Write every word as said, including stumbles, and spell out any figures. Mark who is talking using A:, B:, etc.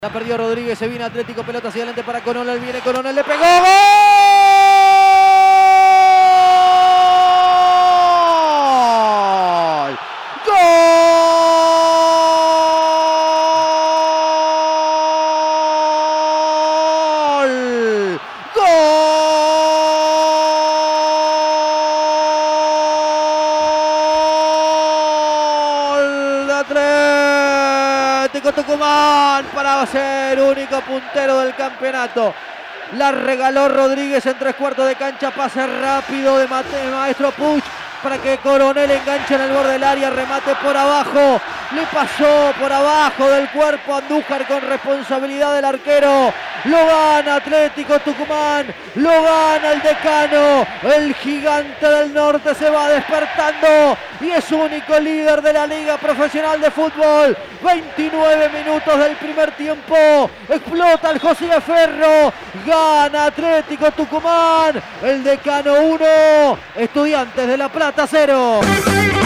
A: La perdió Rodríguez, se viene Atlético, pelota hacia adelante para Coronel, viene Coronel, le pegó, ¡gol! ¡Gol! ¡Gol! De Atlético Tucumán para ser único puntero del campeonato. La regaló Rodríguez en tres cuartos de cancha, pase rápido de Maestro Puig para que Coronel enganche en el borde del área, remate por abajo, le pasó por abajo del cuerpo a Andújar con responsabilidad del arquero. Lo gana Atlético Tucumán, lo gana el decano, el gigante del norte se va despertando y es único líder de la Liga Profesional de Fútbol. veintinueve minutos del primer tiempo, explota el José de Ferro, gana Atlético Tucumán, el decano uno, Estudiantes de La Plata cero.